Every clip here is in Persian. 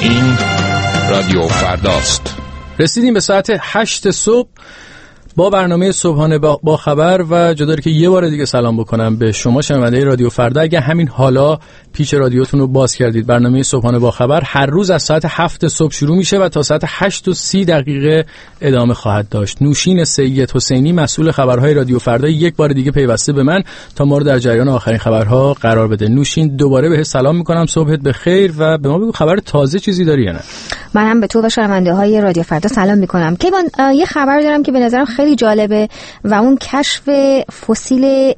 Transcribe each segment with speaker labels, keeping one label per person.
Speaker 1: این رادیو فرداست.
Speaker 2: رسیدیم به ساعت 8 صبح با برنامه صبحانه با خبر و جا داره که یه بار دیگه سلام بکنم به شما شنونده رادیو فردا. اگه همین حالا پیچ رادیوتون رو باز کردید، برنامه صبحانه با خبر هر روز از ساعت 7 صبح شروع میشه و تا ساعت 8:30 ادامه خواهد داشت. نوشین سید حسینی مسئول خبرهای رادیو فردا یک بار دیگه پیوسته به من تا ما رو در جریان آخرین خبرها قرار بده. نوشین دوباره بهت سلام میکنم، صبحت بخیر و به ما بگو خبر تازه چیزی داری یا نه؟
Speaker 3: من هم به تو و شنونده های رادیو فردا سلام میکنم. کیوان، یه خبر دارم که به نظرم خیلی جالبه و اون کشف فسیل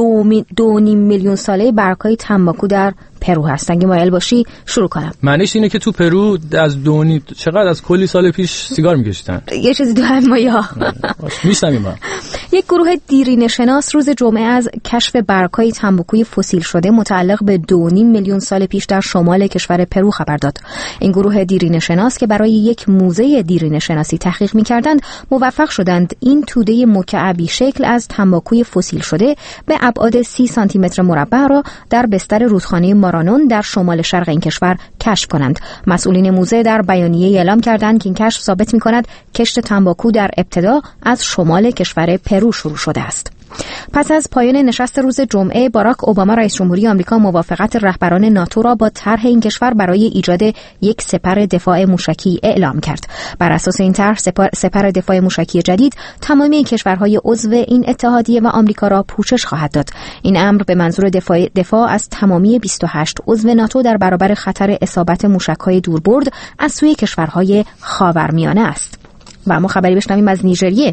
Speaker 3: 2.5 میلیون ساله برگ‌های تنباکو در پرو هست. اگه مایل باشی شروع کنم.
Speaker 2: معنیش اینه که تو پرو از چقدر از کلی سال پیش سیگار میکشیدن؟
Speaker 3: یه چیزی دو هم مایا
Speaker 2: میشنویم ما.
Speaker 3: یک گروه دیرینه‌شناس روز جمعه از کشف برگ‌های تنباکوی فسیل شده متعلق به 2.5 میلیون سال پیش در شمال کشور پرو خبر داد. این گروه دیرینه‌شناس که برای یک موزه دیرینه‌شناسی تحقیق می‌کردند، موفق شدند این توده مکعبی شکل از تنباکوی فسیل شده به ابعاد 30 سانتی متر مربع را در بستر رودخانه مارانون در شمال شرق این کشور کشف کنند. مسئولین موزه در بیانیه اعلام کردند که این کشف ثابت می‌کند کشت تنباکو در ابتدا از شمال کشور پرو شروع شده است. پس از پایان نشست روز جمعه، باراک اوباما رئیس جمهوری آمریکا موافقت رهبران ناتو را با طرح این کشور برای ایجاد یک سپر دفاع موشکی اعلام کرد. بر اساس این طرح سپر دفاع موشکی جدید تمامی کشورهای عضو این اتحادیه و آمریکا را پوشش خواهد داد. این امر به منظور دفاع از تمامی 28 عضو ناتو در برابر خطر اصابت موشک‌های دوربرد از سوی کشورهای خاورمیانه است. و اما خبری بشنویم از نیجریه.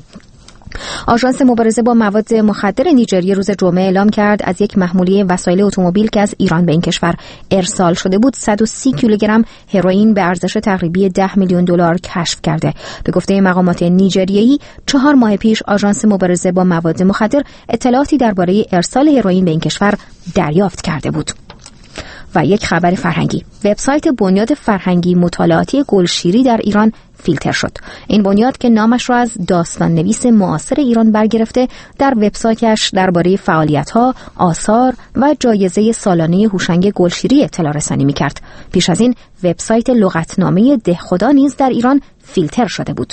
Speaker 3: آژانس مبارزه با مواد مخدر نیجریه روز جمعه اعلام کرد از یک محموله وسایل اتومبیل که از ایران به این کشور ارسال شده بود 130 کیلوگرم هروئین به ارزش تقریبی 10 میلیون دلار کشف کرده. به گفته مقامات نیجریه‌ای 4 ماه پیش آژانس مبارزه با مواد مخدر اطلاعاتی درباره ارسال هروئین به این کشور دریافت کرده بود. و یک خبر فرهنگی. وبسایت بنیاد فرهنگی مطالعاتی گلشیری در ایران فیلتر شد. این بنیاد که نامش را از داستان نویس معاصر ایران برگرفته، در وبسایتش درباره فعالیت‌ها، آثار و جایزه سالانه هوشنگ گلشیری اطلاع رسانی می‌کرد. پیش از این وبسایت لغتنامه دهخدا نیز در ایران فیلتر شده بود.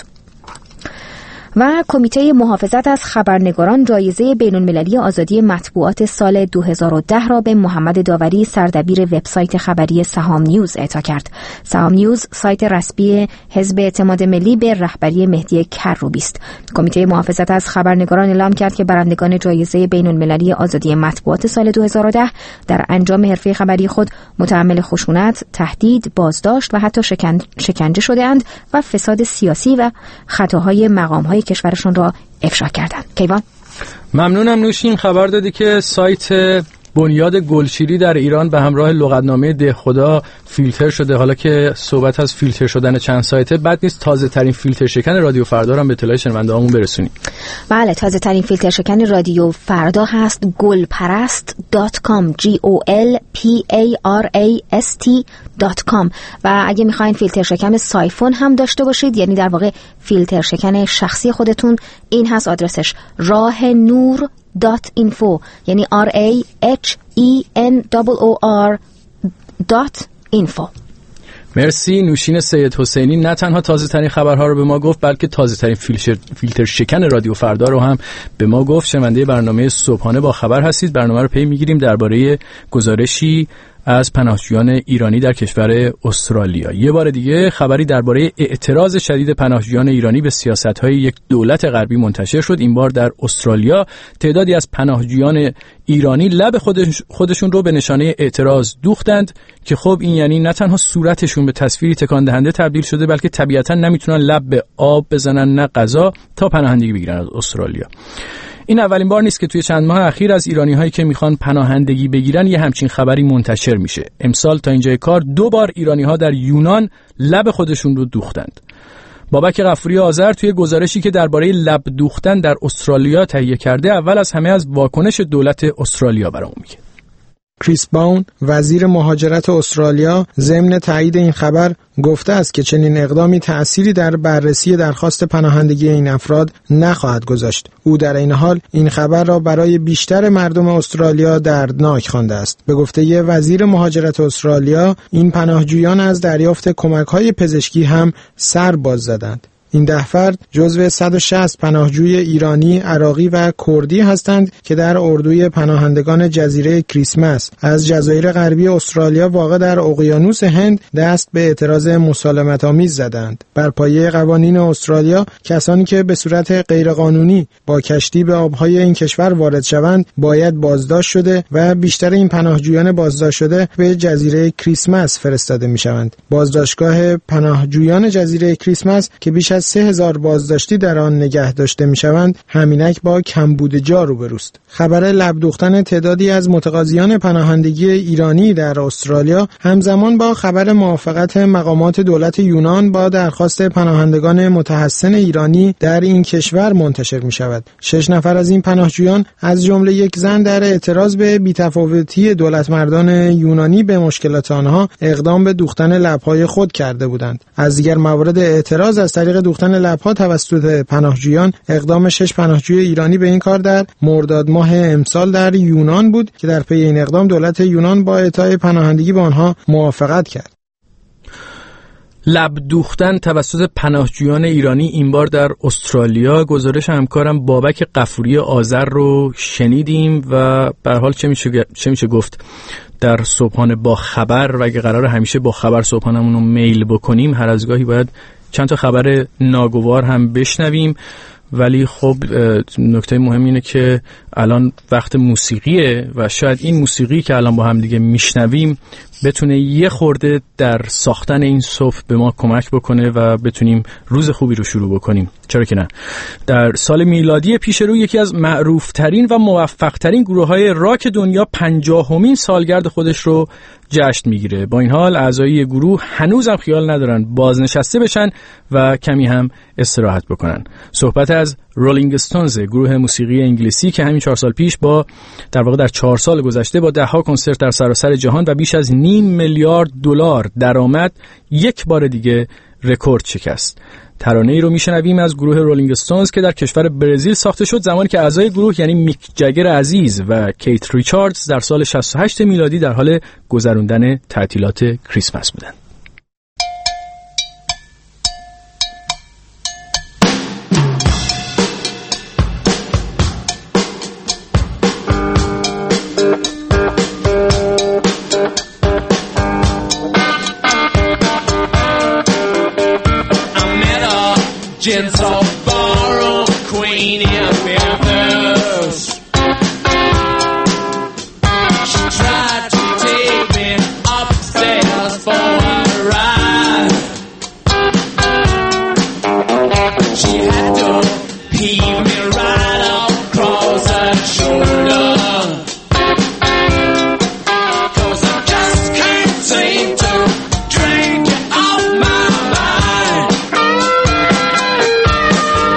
Speaker 3: و کمیته محافظت از خبرنگاران جایزه بین‌المللی آزادی مطبوعات سال 2010 را به محمد داوری سردبیر وبسایت خبری سهام نیوز اعطا کرد. سهام نیوز سایت رسمی حزب اعتماد ملی به رهبری مهدی کروبی است. کمیته محافظت از خبرنگاران اعلام کرد که برندگان جایزه بین‌المللی آزادی مطبوعات سال 2010 در انجام حرفه خبری خود متحمل خشونت، تهدید، بازداشت و حتی شکنجه شده‌اند و فساد سیاسی و خطاهای مقام‌های کشورشون را افشا کردند. کیوان،
Speaker 2: ممنونم. نوشین خبر دادی که سایت بنیاد گلشیری در ایران به همراه لغتنامه دهخدا فیلتر شده. حالا که صحبت از فیلتر شدن چند سایته، بد نیست تازه ترین فیلتر شکن رادیو فردا هم به اطلاع شنونده هامون برسونیم.
Speaker 3: بله، تازه ترین فیلتر شکن رادیو فردا هست golparast.com golparast.com و اگه میخواین فیلتر شکن سایفون هم داشته باشید، یعنی در واقع فیلتر شکن شخصی خودتون، این هست آدرسش rahennoor.info یعنی rahennoor.info.
Speaker 2: مرسی. نوشین سید حسینی نه تنها تازه ترین خبرها رو به ما گفت، بلکه تازه ترین فیلتر شکن رادیو فردا رو هم به ما گفت. شنونده برنامه صبحانه با خبر هستید. برنامه رو پی میگیریم درباره گزارشی از پناهجویان ایرانی در کشور استرالیا. یه بار دیگه خبری درباره اعتراض شدید پناهجویان ایرانی به سیاست‌های یک دولت غربی منتشر شد. این بار در استرالیا تعدادی از پناهجویان ایرانی لب خودشون رو به نشانه اعتراض دوختند که خب این یعنی نه تنها صورتشون به تصویری تکان دهنده تبدیل شده، بلکه طبیعتاً نمیتونن لب به آب بزنن نه غذا تا پناهندگی بگیرن از استرالیا. این اولین بار نیست که توی چند ماه اخیر از ایرانی‌هایی که میخوان پناهندگی بگیرن یه همچین خبری منتشر میشه. امسال تا اینجای کار 2 بار ایرانی‌ها در یونان لب خودشون رو دوختند. بابک غفوری آذر توی گزارشی که درباره لب دوختن در استرالیا تهیه کرده، اول از همه از واکنش دولت استرالیا برامون میگه.
Speaker 4: کریس باون وزیر مهاجرت استرالیا ضمن تایید این خبر گفته است که چنین اقدامی تأثیری در بررسی درخواست پناهندگی این افراد نخواهد گذاشت. او در این حال این خبر را برای بیشتر مردم استرالیا دردناک خوانده است. به گفته وزیر مهاجرت استرالیا، این پناهجویان از دریافت کمک‌های پزشکی هم سر باز زدند. این 10 فرد جزو 160 پناهجوی ایرانی، عراقی و کردی هستند که در اردوی پناهندگان جزیره کریسمس از جزایر غربی استرالیا واقع در اقیانوس هند دست به اعتراض مسالمت‌آمیز زدند. بر پایه قوانین استرالیا، کسانی که به صورت غیرقانونی با کشتی به آبهای این کشور وارد شوند باید بازداشت شده و بیشتر این پناهجویان بازداشت شده به جزیره کریسمس فرستاده می‌شوند. بازداشتگاه پناهجویان جزیره کریسمس که بیش از 3000 بازداشتی در آن نگه داشته می‌شوند، همینک با کمبود جا روبروست. خبر لب دوختن تعدادی از متقاضیان پناهندگی ایرانی در استرالیا همزمان با خبر موافقت مقامات دولت یونان با درخواست پناهندگان متحسن ایرانی در این کشور منتشر می‌شود. 6 نفر از این پناهجویان از جمله یک زن در اعتراض به بی‌تفاوتی دولت مردان یونانی به مشکلات آنها اقدام به دوختن لب‌های خود کرده بودند. از دیگر موارد اعتراض از طریق دوختن لب‌ها توسط پناهجویان، اقدام 6 پناهجوی ایرانی به این کار در مرداد ماه امسال در یونان بود که در پی این اقدام دولت یونان با اعطای پناهندگی به آنها موافقت کرد.
Speaker 2: لب دوختن توسط پناهجویان ایرانی این بار در استرالیا. گزارش همکارم بابک غفوری آذر رو شنیدیم و به هر حال چه میشه گفت در صبحانه با خبر، و اگه قراره همیشه با خبر صبحانمون رو میل بکنیم، هر از گاهی باید چند تا خبر ناگوار هم بشنویم. ولی خب نکته مهم اینه که الان وقت موسیقیه و شاید این موسیقی که الان با هم دیگه میشنویم بتونه یه خورده در ساختن این صبح به ما کمک بکنه و بتونیم روز خوبی رو شروع بکنیم. چرا که نه؟ در سال میلادی پیش رو یکی از معروفترین و موفقترین گروه‌های راک دنیا 50مین سالگرد خودش رو جشن میگیره. با این حال اعضای گروه هنوزم خیال ندارن بازنشسته بشن و کمی هم استراحت بکنن. صحبت از رولینگ استونز، گروه موسیقی انگلیسی که همین 4 سال پیش در واقع در 4 سال گذشته با 10 کنسرت در سراسر جهان و بیش از $500 میلیارد درآمد یک بار دیگه رکورد شکست. ترانه‌ای رو میشنویم از گروه رولینگ استونز که در کشور برزیل ساخته شد زمانی که اعضای گروه یعنی میک جگر عزیز و کیت ریچاردز در سال 68 میلادی در حال گذراندن تعطیلات کریسمس بودند.
Speaker 5: Gentle borrow queen in Memphis. She tried to take me upstairs for a ride. She had to heave me right across her shoulder. 'Cause I just can't seem to drink you off my mind.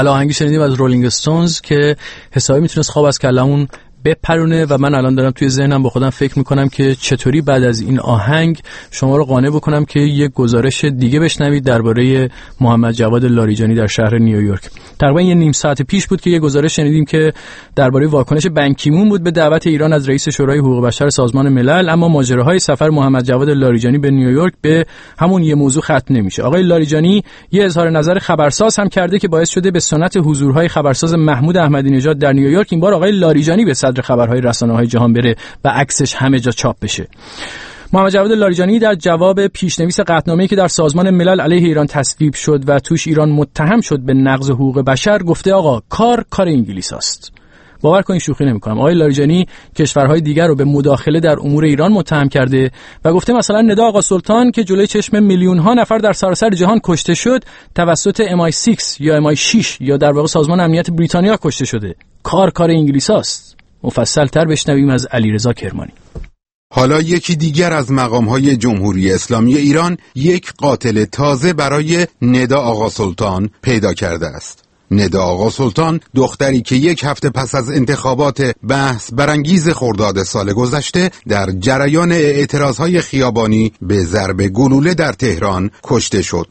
Speaker 2: بله، آهنگی شنیدیم از رولینگ استونز که حسابی میتونست خواب از کلمون بپرونه و من الان دارم توی ذهنم با خودم فکر میکنم که چطوری بعد از این آهنگ شما رو قانع بکنم که یک گزارش دیگه بشنوید درباره محمد جواد لاریجانی در شهر نیویورک. تقریبا یه نیم ساعت پیش بود که یه گزارش شنیدیم که درباره واکنش بن کی مون بود به دعوت ایران از رئیس شورای حقوق بشر سازمان ملل، اما ماجراهای سفر محمد جواد لاریجانی به نیویورک به همون یه موضوع ختم نمیشه. آقای لاریجانی یه اظهار نظر خبرساز هم کرده که باعث شده به سنت حضورهای خبرساز محمود احمدی نژاد در نیویورک این بار آقای لاریجانی به صدر خبرهای رسانه‌های جهان بره و عکسش همه جا چاپ بشه. محمد جواد لاریجانی در جواب پیشنویس قطعنامه‌ای که در سازمان ملل علیه ایران تصویب شد و توش ایران متهم شد به نقض حقوق بشر گفته آقا کار انگلیس است. باور کنید شوخی نمی‌کنم. آقای لاریجانی کشورهای دیگر رو به مداخله در امور ایران متهم کرده و گفته مثلا ندا آقا سلطان که جلوی چشم میلیون‌ها نفر در سراسر جهان کشته شد توسط MI6 یا MI6 یا در واقع سازمان امنیت بریتانیا کشته شده. کار انگلیس است. مفصل‌تر بشنویم از علیرضا کرمانی.
Speaker 6: حالا یکی دیگر از مقام‌های جمهوری اسلامی ایران یک قاتل تازه برای ندا آقا سلطان پیدا کرده است. ندا آقا سلطان دختری که یک هفته پس از انتخابات بحث برانگیز خرداد سال گذشته در جریان اعتراضهای خیابانی به ضرب گلوله در تهران کشته شد.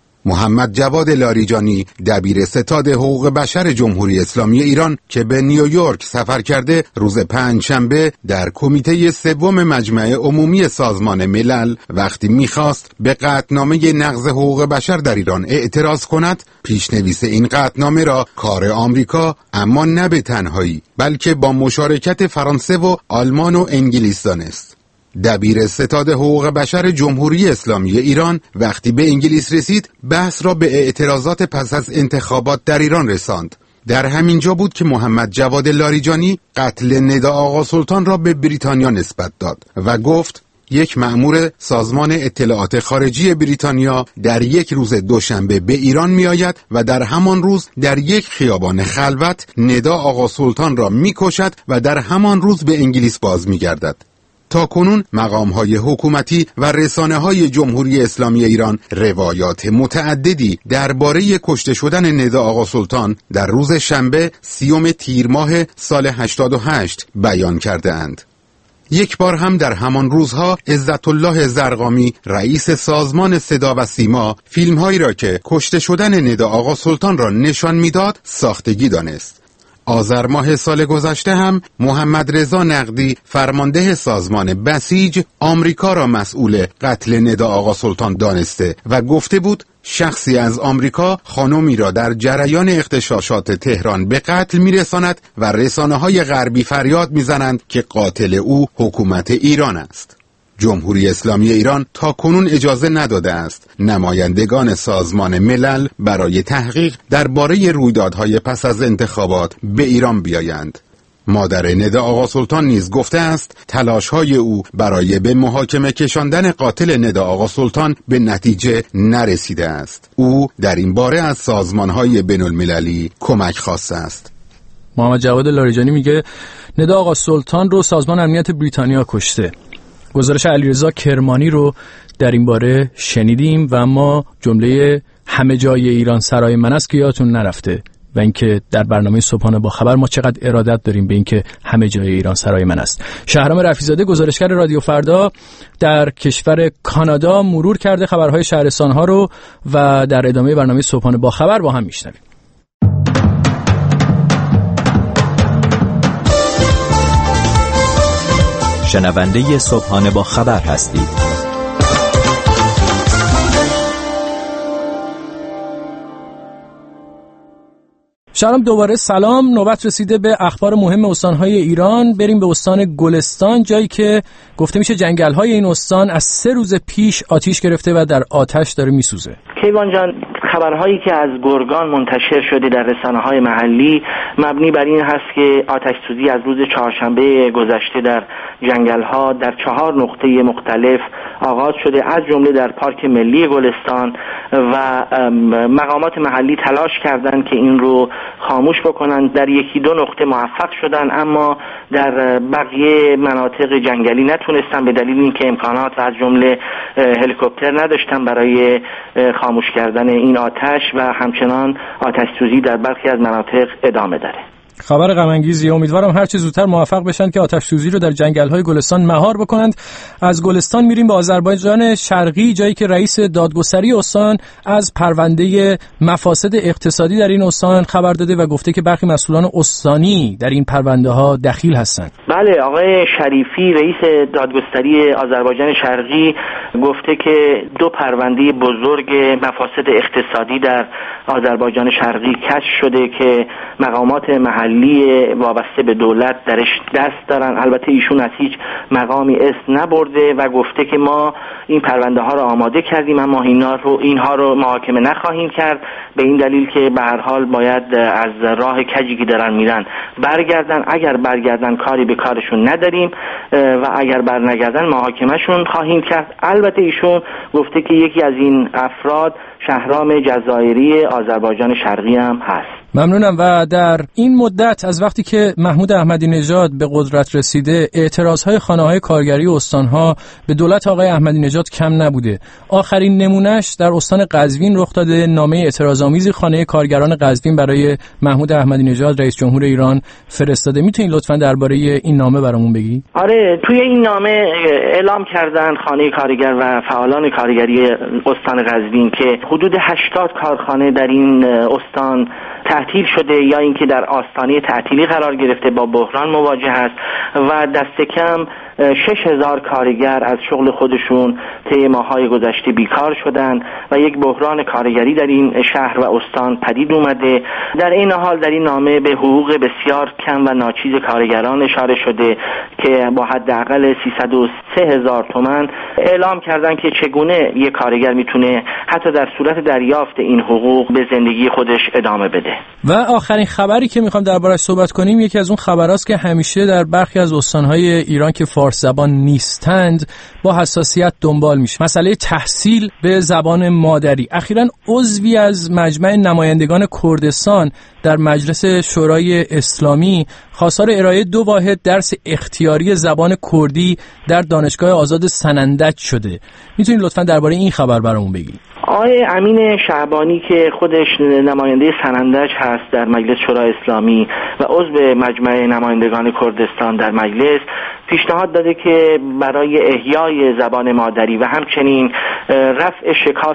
Speaker 6: محمد جواد لاریجانی دبیر ستاد حقوق بشر جمهوری اسلامی ایران که به نیویورک سفر کرده روز پنجشنبه در کمیته سوم مجمع عمومی سازمان ملل وقتی میخواست به قطعنامه نقض حقوق بشر در ایران اعتراض کند، پیشنویس این قطعنامه را کار آمریکا اما نه به تنهایی بلکه با مشارکت فرانسه و آلمان و انگلیس دانست. دبیر ستاد حقوق بشر جمهوری اسلامی ایران وقتی به انگلیس رسید بحث را به اعتراضات پس از انتخابات در ایران رساند. در همین جا بود که محمد جواد لاریجانی قتل ندا آقا سلطان را به بریتانیا نسبت داد و گفت یک مأمور سازمان اطلاعات خارجی بریتانیا در یک روز دوشنبه به ایران می آید و در همان روز در یک خیابان خلوت ندا آقا سلطان را می کشد و در همان روز به انگلیس باز می گردد. تا کنون مقام‌های حکومتی و رسانه‌های جمهوری اسلامی ایران روایات متعددی درباره کشته شدن ندا آقا سلطان در روز شنبه 30 تیر ماه سال 88 بیان کرده اند. یک بار هم در همان روزها عزت الله زرقامی رئیس سازمان صدا و سیما فیلم‌هایی را که کشته شدن ندا آقا سلطان را نشان می‌داد ساختگی دانست. آذر ماه سال گذشته هم محمد رضا نقدی فرمانده سازمان بسیج آمریکا را مسئول قتل ندا آقا سلطان دانسته و گفته بود شخصی از آمریکا خانمی را در جریان اغتشاشات تهران به قتل میرساند و رسانه‌های غربی فریاد میزنند که قاتل او حکومت ایران است. جمهوری اسلامی ایران تا کنون اجازه نداده است نمایندگان سازمان ملل برای تحقیق درباره رویدادهای پس از انتخابات به ایران بیایند. مادر ندا آقا سلطان نیز گفته است تلاش‌های او برای به محاکمه کشاندن قاتل ندا آقا سلطان به نتیجه نرسیده است. او در این باره از سازمان‌های بین‌المللی کمک خواسته است.
Speaker 2: محمد جواد لاریجانی میگه ندا آقا سلطان رو سازمان امنیت بریتانیا کشته. گزارش علیرضا کرمانی رو در این باره شنیدیم و اما جمله همه جای ایران سرای من است که یادتون نرفته و اینکه در برنامه صبحانه با خبر ما چقدر ارادت داریم به اینکه همه جای ایران سرای من است. شهرام رفیع‌زاده گزارشگر رادیو فردا در کشور کانادا مرور کرده خبرهای شهرستان‌ها رو و در ادامه برنامه صبحانه با خبر با هم میشنویم.
Speaker 7: شنونده صبحانه با خبر هستید.
Speaker 2: شهرام دوباره سلام. نوبت رسیده به اخبار مهم استان‌های ایران. بریم به استان گلستان، جایی که گفته میشه جنگل‌های این استان از 3 روز پیش آتش گرفته و در آتش داره میسوزه.
Speaker 8: کیوان جان، خبرهایی که از گرگان منتشر شده در رسانه‌های محلی مبنی بر این هست که آتش سوزی از روز چهارشنبه گذشته در جنگل‌ها در 4 نقطه مختلف آغاز شده، از جمله در پارک ملی گلستان، و مقامات محلی تلاش کردند که این رو خاموش بکنن. در یکی دو نقطه موفق شدن، اما در بقیه مناطق جنگلی نتونستن به دلیل اینکه امکانات از جمله هلیکوپتر نداشتن برای خاموش کردن این آتش و همچنان آتش سوزی در برخی از مناطق ادامه داره.
Speaker 2: خبر غم انگیزیه. امیدوارم هر چه زودتر موفق بشن که آتش سوزی رو در جنگل‌های گلستان مهار بکنند. از گلستان میریم به آذربایجان شرقی، جایی که رئیس دادگستری استان از پرونده مفاسد اقتصادی در این استان خبر داده و گفته که برخی مسئولان استانی در این پرونده‌ها دخیل هستند.
Speaker 8: بله، آقای شریفی رئیس دادگستری آذربایجان شرقی گفته که دو پرونده بزرگ مفاسد اقتصادی در آذربایجان شرقی کشف شده که مقامات محلی وابسته به دولت درش دست دارن. البته ایشون از هیچ مقامی اسم نبرده و گفته که ما این پرونده ها رو آماده کردیم اما اینها رو محاکمه نخواهیم کرد، به این دلیل که به هر حال باید از راه کجی که دارن میرن برگردن. اگر برگردن کاری به کارشون نداریم و اگر برنگردن محاکمهشون خواهیم کرد. البته ایشون گفته که یکی از این افراد شهرام جزایری آذربایجان شرقی هم هست.
Speaker 2: ممنونم. و در این مدت از وقتی که محمود احمدی نژاد به قدرت رسیده، اعتراضهای خانه‌های کارگری استان‌ها به دولت آقای احمدی نژاد کم نبوده. آخرین نمونهش در استان قزوین رخ داده. نامه اعتراض‌آمیزی خانه کارگران قزوین برای محمود احمدی نژاد رئیس جمهور ایران فرستاده. میتونید لطفاً درباره این نامه برامون بگی؟
Speaker 8: آره، توی این نامه اعلام کردن خانه کارگر و فعالان کارگری استان قزوین که حدود 80 کارخانه در این استان تعطیل شده یا اینکه در آستانه تعطیلی قرار گرفته، با بحران مواجه است و دست کم 6000 کارگر از شغل خودشون طی ماه‌های گذشته بیکار شدند و یک بحران کارگری در این شهر و استان پدید اومده. در این حال در این نامه به حقوق بسیار کم و ناچیز کارگران اشاره شده که با حداقل 303,000 تومان اعلام کردن که چگونه یک کارگر میتونه حتی در صورت دریافت این حقوق به زندگی خودش ادامه بده.
Speaker 2: و آخرین خبری که میخوام دربارش صحبت کنیم یکی از اون خبراست که همیشه در برخی از استان‌های ایران که فارس زبان نیستند با حساسیت دنبال میشه. مسئله تحصیل به زبان مادری. اخیراً عضوی از مجمع نمایندگان کردستان در مجلس شورای اسلامی خواستار ارائه 2 واحد درس اختیاری زبان کردی در دانشگاه آزاد سنندج شده. میتونید لطفاً درباره این خبر برامون بگید؟
Speaker 8: آقای امین شعبانی که خودش نماینده سنندج هست در مجلس شورای اسلامی و عضو مجمع نمایندگان کردستان در مجلس، پیشنهاد داده که برای احیای زبان مادری و همچنین رفع شکاف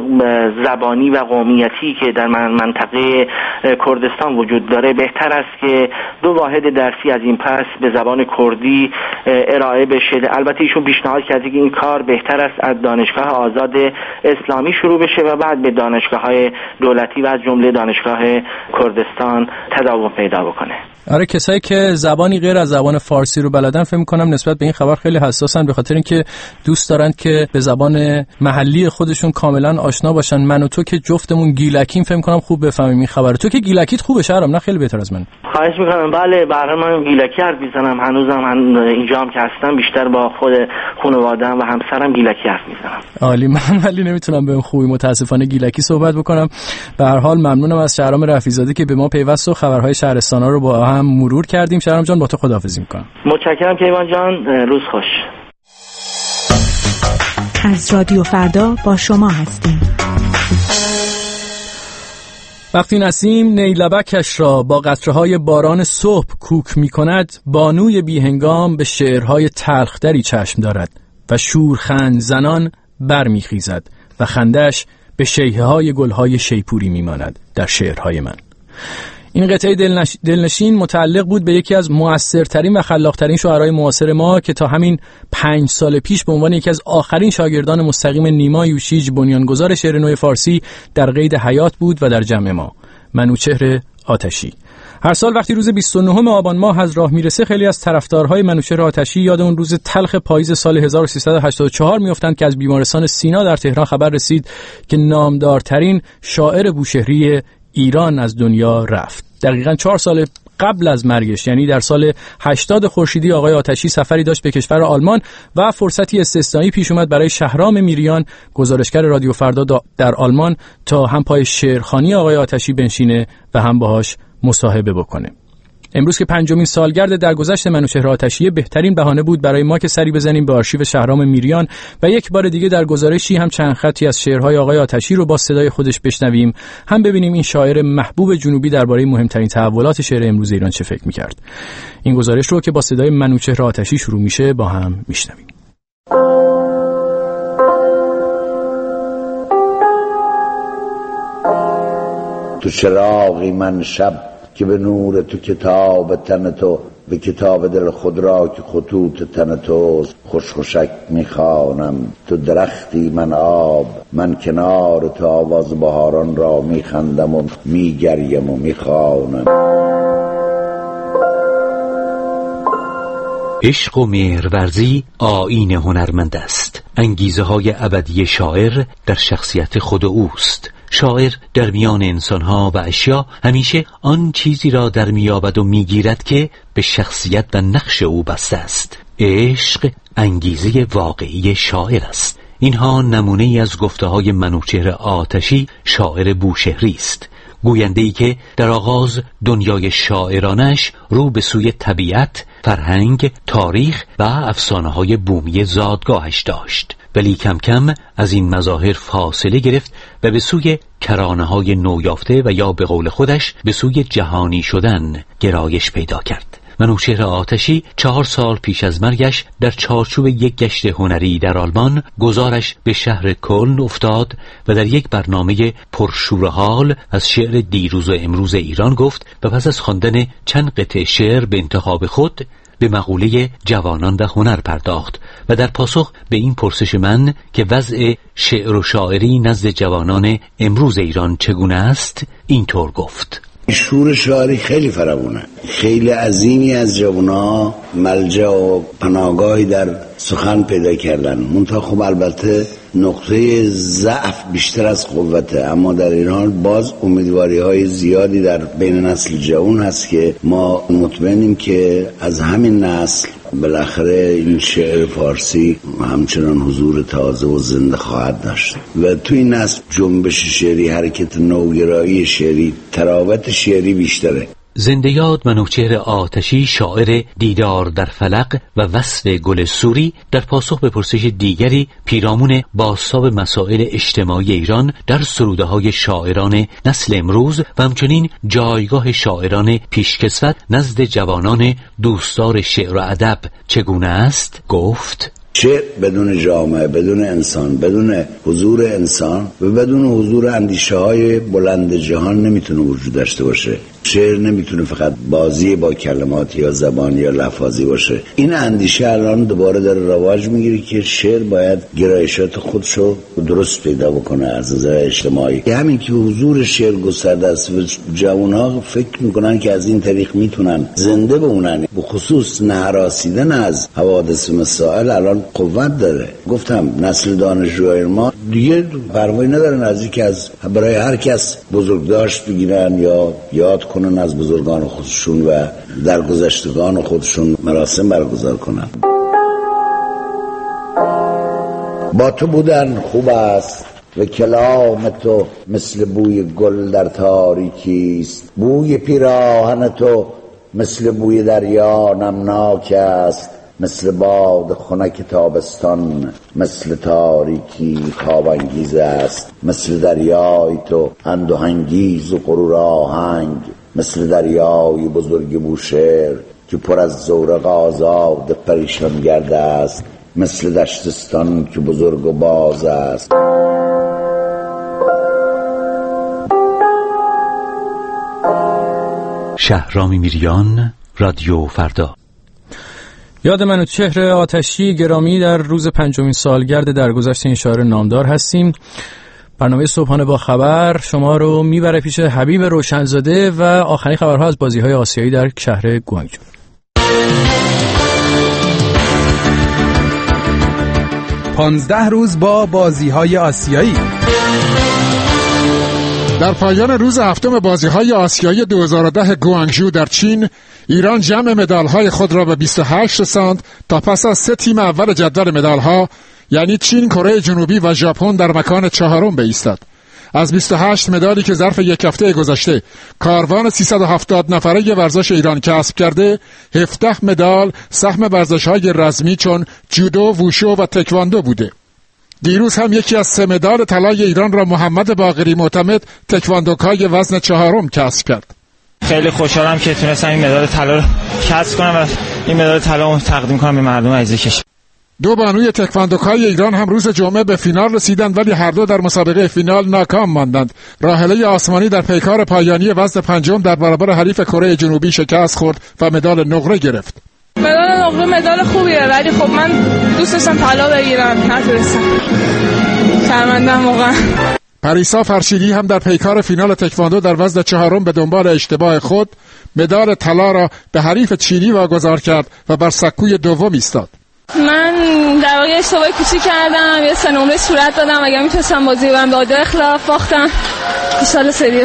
Speaker 8: زبانی و قومیتی که در منطقه کردستان وجود داره، بهتر است که 2 واحد درسی از این پس به زبان کردی ارائه بشه. البته ایشون پیشنهاد کرده که این کار بهتر است از دانشگاه آزاد اسلامی شروع بشه و بعد به دانشگاه‌های دولتی و از جمله دانشگاه کردستان تداوم پیدا بکنه.
Speaker 2: آره، کسایی که زبانی غیر از زبان فارسی رو بلدن فکر می‌کنم نسبت به این خبر خیلی حساسن، به خاطر اینکه دوست دارن که به زبان محلی خودشون کاملا آشنا باشن. من و تو که جفتمون گیلکیم فکر می‌کنم خوب بفهمیم این خبر. تو که گیلکیت خوبه شهرام، نه خیلی بهتر از من.
Speaker 8: خواهش می‌کنم. بله، برای من گیلکی حرف می‌زنم. هنوزم اینجام که هستم بیشتر با خود خانواده‌ام و همسرم گیلکی حرف می‌زنم.
Speaker 2: عالی. من ولی نمیتونم به خوبی متاسفانه گیلکی صحبت بکنم. به هر حال ممنونم از شهرام رفیع‌زاده که به ما پیوست و خبرهای شهرستان‌ها رو با هم مرور کردیم. شهرام جان، با تو خداحافظی می‌کنم.
Speaker 8: متشکرم کیوان جان، روز خوش.
Speaker 9: از رادیو فردا با شما هستیم.
Speaker 2: وقتی نسیم نیلبکش را با قطره‌های باران صبح کوک می‌کند، بانوی بیهنگام به شعرهای تلخ‌تری چشم دارد و شورخند زنان برمیخیزد و خندش به شیهه‌های گل‌های شیپوری می‌ماند در شعرهای من. این قطعه دلنشین متعلق بود به یکی از مؤثرترین و خلاقترین شاعرای معاصر ما که تا همین 5 سال پیش به عنوان یکی از آخرین شاگردان مستقیم نیما یوشیج، بنیانگذار شعر نو فارسی، در قید حیات بود و در جمع ما. منوچهر آتشی. هر سال وقتی روز 29 آبان ماه از راه میرسه، خیلی از طرفدارهای منوچهر آتشی یاد اون روز تلخ پاییز سال 1384 میافتند که از بیمارستان سینا در تهران خبر رسید که نامدارترین شاعر بوشهری ایران از دنیا رفت. دقیقاً 4 سال قبل از مرگش، یعنی در سال 80 خورشیدی، آقای آتشی سفری داشت به کشور آلمان و فرصتی استثنایی پیش اومد برای شهرام میریان، گزارشگر رادیو فردا در آلمان، تا هم پای شعرخوانی آقای آتشی بنشینه و هم باهاش مصاحبه بکنه. امروز که 5مین سالگرد درگذشت منوچهر آتشی، بهترین بهانه بود برای ما که سری بزنیم به آرشیو شهرام میریان و یک بار دیگه در گزارشی هم چند خطی از شعرهای آقای آتشی رو با صدای خودش بشنویم، هم ببینیم این شاعر محبوب جنوبی درباره مهمترین تحولات شعر امروز ایران چه فکر می‌کرد. این گزارش رو که با صدای منوچهر آتشی شروع میشه با هم میشنویم.
Speaker 10: تو چراغی من شب که به نور تو کتاب تن تو، به کتاب دل خود را که خطوط تن توست خوش خوشک میخوانم. تو درختی من آب، من کنار تو آواز بهاران را میخندم و میگریم و میخوانم.
Speaker 11: عشق و مهرورزی آیین هنرمند است. انگیزه های ابدی شاعر در شخصیت خود اوست. شاعر در میان انسانها و اشیا همیشه آن چیزی را در میابد و میگیرد که به شخصیت و نقش او بسته است. عشق انگیزه واقعی شاعر است. اینها نمونه ای از گفته های منوچهر آتشی، شاعر بوشهری است. گوینده‌ای که در آغاز دنیای شاعرانش رو به سوی طبیعت، فرهنگ، تاریخ و افسانه‌های بومی زادگاهش داشت، ولی کم کم از این مظاهر فاصله گرفت و به سوی کرانه‌های نویافته و یا به قول خودش به سوی جهانی شدن گرایش پیدا کرد. منوچهر آتشی 4 سال پیش از مرگش در چارچوب یک گشت هنری در آلمان گذارش به شهر کلن افتاد و در یک برنامه پرشور حال از شعر دیروز و امروز ایران گفت و پس از خواندن چند قطعه شعر به انتخاب خود به مقوله جوانان و هنر پرداخت و در پاسخ به این پرسش من که وضع شعر و شاعری نزد جوانان امروز ایران چگونه است اینطور گفت:
Speaker 10: شور شاعری خیلی فراوونه. خیلی عظیمی از جوان‌ها ملجأ و پناهگاهی در سخن پیدا کردن. منتها خب البته نقطه ضعف بیشتر از قوته، اما در ایران باز امیدواری‌های زیادی در بین نسل جوان هست که ما مطمئنیم که از همین نسل بالاخره این شعر فارسی همچنان حضور تازه و زنده خواهد داشت و تو این نسل جنبش شعری، حرکت نوگرایی شعری، تراوت شعری بیشتره.
Speaker 11: زنده یاد منوچهر آتشی، شاعر دیدار در فلق و وصف گل سوری، در پاسخ به پرسش دیگری پیرامون بازتاب مسائل اجتماعی ایران در سروده‌های شاعران نسل امروز و همچنین جایگاه شاعران پیشکسوت نزد جوانان دوستدار شعر و ادب چگونه است گفت:
Speaker 10: شعر بدون جامعه، بدون انسان، بدون حضور انسان و بدون حضور اندیشه های بلند جهان نمیتونه وجود داشته باشه. شعر نمیتونه فقط بازی با کلمات یا زبان یا لفظی باشه. این اندیشه الان دوباره داره رواج میگیره که شعر باید گرایشات خودشو درست پیدا بکنه از نظر اجتماعی. همین که حضور شعر گسترده است و جوان‌ها فکر میکنن که از این طریق میتونن زنده بمونن، به خصوص نهراسیدن از حوادث مسائل الان قوت داره. گفتم نسل دانشجوهای ما دیگه پروایی ندارن از اینکه از برای هر کس بزرگداشت بگیرن یا یاد کنن از بزرگان خودشون و درگذشتگان خودشون مراسم برگزار کنن. با تو بودن خوب است و کلام تو مثل بوی گل در تاریکیست. بوی پیراهن تو مثل بوی دریا نمناک است، مثل باد خنک تابستان، مثل تاریکی خواب انگیز است. مثل دریای تو اندوهنگیز و غرور آهنگ، مثل دریای بزرگ بوشهر که پر از زورق آزاد پریشان گرده است، مثل دشتستان که بزرگ و باز است.
Speaker 11: شهرام میریان، رادیو فردا.
Speaker 2: یاد منوچهر آتشی گرامی در روز 5مین سالگرد درگذشت این شاعر نامدار هستیم. برنامه صبحانه با خبر شما رو میبره پیش حبیب روشنزاده و آخرین خبرها از بازی‌های آسیایی در شهر گوانگجو.
Speaker 12: 15 روز با بازی‌های آسیایی.
Speaker 13: در پایان روز هفتم بازی‌های آسیایی 2010 گوانگجو در چین، ایران جمع مدال‌های خود را به 28 رساند تا پس از 3 تیم اول جدول مدال‌ها یعنی چین، کره جنوبی و ژاپن در مکان 4 بایستد. از 28 مدالی که ظرف یک هفته گذشته کاروان 370 نفره ورزش ایران کسب کرده، 17 مدال سهم ورزش‌های رزمی چون جودو، ووشو و تکواندو بوده. دیروز هم یکی از 3 مدال طلای ایران را محمد باقری معتمد تکواندوکای وزن 4 کسب کرد.
Speaker 14: خیلی خوشحالم که تونستم این مدال طلا رو کسب کنم و این مدال طلا رو تقدیم کنم به مردم عزیز کشور.
Speaker 13: 2 بانوی تکواندوکای ایران هم روز جمعه به فینال رسیدند، ولی هر دو در مسابقه فینال ناکام ماندند. راحله آسمانی در پیکار پایانی وزن 5 در برابر حریف کره جنوبی شکست خورد و مدال نقره گرفت.
Speaker 15: مدال نقره مدال خوبیه، ولی خب من دوست داشتم طلا بگیرم، نتونستم. شرمندم واقعا.
Speaker 13: پریسا فرشیدی هم در پیکار فینال تکواندو در وزن 4 به دنبال اشتباه خود مدال طلا را به حریف چینی واگذار کرد و بر سکوی دوم ایستاد.
Speaker 15: من در واقع اشتباه کوچیک کردم، یه 3 نمره صورت دادم، اگه میتونستم بازی برم به عادل خلاف باختم. ان شاءالله سری.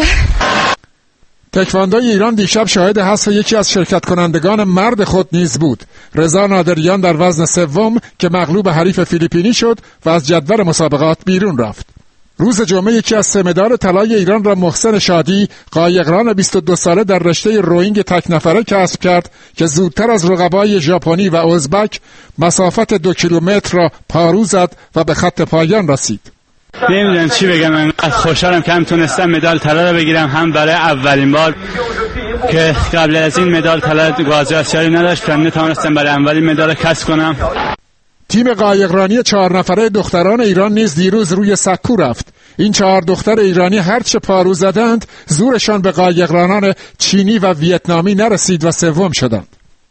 Speaker 13: تکواندوی ایران دیشب شاهد حذف یکی از شرکت کنندگان مرد خود نیز بود. رضا نادریان در وزن 3 که مغلوب حریف فیلیپینی شد و از جدول مسابقات بیرون رفت. روز جمعه یکی از 3 مدال طلای ایران را محسن شادی، قایقران 22 ساله در رشته روینگ تک نفره کسب کرد که زودتر از رقبای ژاپنی و ازبک مسافت 2 کیلومتر را پارو زد و به خط پایان رسید.
Speaker 16: نمیدونم چی بگم، من خوشحالم که هم تونستم مدال طلا رو بگیرم، هم برای اولین بار که قبل از این مدال طلا گازی آسیایی نداشتم، نتونستم برای اولین مدال کسب کنم.
Speaker 13: تیم قایقرانی 4 نفره دختران ایران نیز دیروز روی سکو رفت. این 4 دختر ایرانی هرچه پارو زدند زورشان به قایقرانان چینی و ویتنامی نرسید و 3 شدند.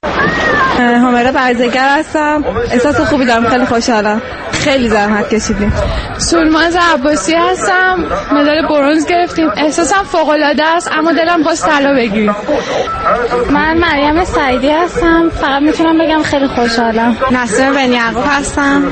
Speaker 17: همراه برزگر هستم، احساس خوبی دارم، خیلی خوشحالم، خیلی زحمت کشیدیم.
Speaker 15: سولماز عباسی هستم، مدال برنز گرفتیم، احساسم فوق‌العاده است، اما دلم خواست طلا بگیریم.
Speaker 18: من مریم سعیدی هستم، فقط میتونم بگم خیلی خوشحالم.
Speaker 17: نسیم بن یعقوب هستم،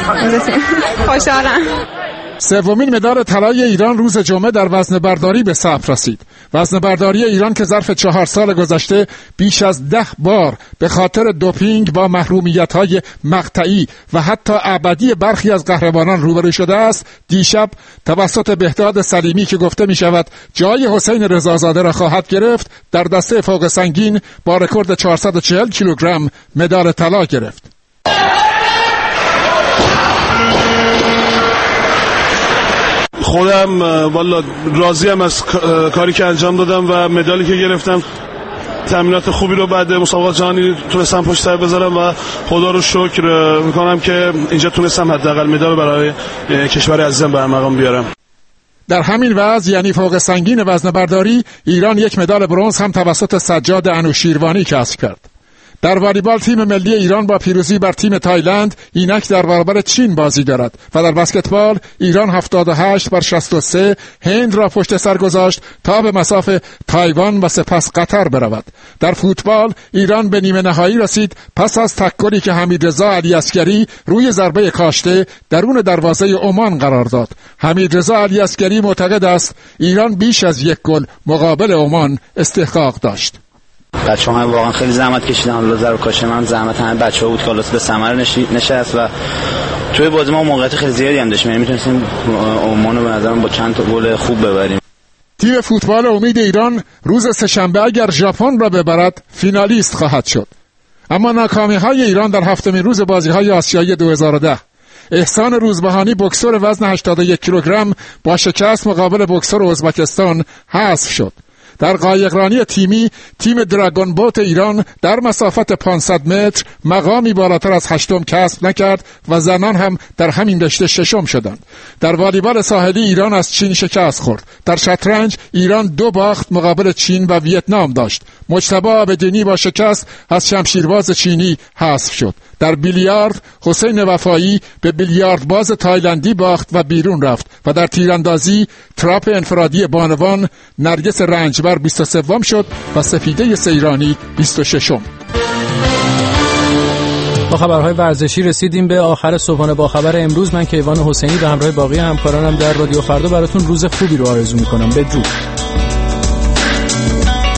Speaker 17: خوشحالم.
Speaker 13: 3 مدال طلای ایران روز جمعه در وزنه برداری به ثبت رسید. وزنه برداری ایران که ظرف 4 سال گذشته بیش از 10 بار به خاطر دوپینگ با محرومیت‌های مقطعی و حتی ابدی برخی از قهرمانان روبرو شده است، دیشب توسط بهداد سلیمی که گفته می شود جای حسین رضازاده را خواهد گرفت، در دسته فوق سنگین با رکورد 440 کیلوگرم مدال طلا گرفت.
Speaker 19: خودم والا راضیم از کاری که انجام دادم و مدالی که گرفتم. تمرینات خوبی رو بعد مسابقات جهانی تونستم پشت سر بذارم و خدا رو شکر میکنم که اینجا تونستم حداقل مدال برای کشور عزیزم برمقام بیارم.
Speaker 13: در همین وضع یعنی فوق سنگین وزنه برداری، ایران 1 مدال برنز هم توسط سجاد انوشیروانی کسب کرد. در والیبال تیم ملی ایران با پیروزی بر تیم تایلند اینک در برابر چین بازی دارد و در بسکتبال ایران 78-63 هند را پشت سر گذاشت تا به مسافه تایوان و سپس قطر برود. در فوتبال ایران به نیمه نهایی رسید پس از تکلی که حمیدرضا علیعسگری روی ضربه کاشته درون دروازه عمان قرار داد. حمیدرضا علیعسگری معتقد است ایران بیش از 1 گل مقابل عمان استحقاق داشت.
Speaker 20: بچه‌ها واقعا خیلی زحمت کشیدن، لازم کاشه من زحمت همه بچه‌ها بود که خلاص به ثمر نشست و توی بازی ما موقعیت خیلی زیادی هم داشتیم، یعنی میتونستیم عمان رو به نظرم با چند تا گل خوب ببریم.
Speaker 13: تیم فوتبال امید ایران روز سه‌شنبه اگر ژاپن را ببرد فینالیست خواهد شد. اما ناکامی‌های ایران در 7مین روز بازی‌های آسیایی 2010. احسان روزبهانی بوکسور وزن 81 کیلوگرم با شکست مقابل بوکسور ازبکستان حذف شد. در قایقرانی تیمی تیم دراگون بوت ایران در مسافت 500 متر مقامی بالاتر از 8 کسب نکرد و زنان هم در همین رشته 6 شدند. در والیبال ساحلی ایران از چین شکست خورد. در شطرنج ایران 2 باخت مقابل چین و ویتنام داشت. مجتبی عابدینی با شکست از شمشیرباز چینی حذف شد. در بیلیارد حسین وفایی به بیلیاردباز تایلندی باخت و بیرون رفت و در تیراندازی تراپ انفرادی بانوان نرگس رنجبر 23 شد و سفیده سیرانی 26.
Speaker 2: با خبرهای ورزشی رسیدیم به آخر صبحانه با خبر امروز. من کیوان حسینی به همراه باقی همکارانم در رادیو فردا براتون روز خوبی رو آرزو میکنم. بدرود.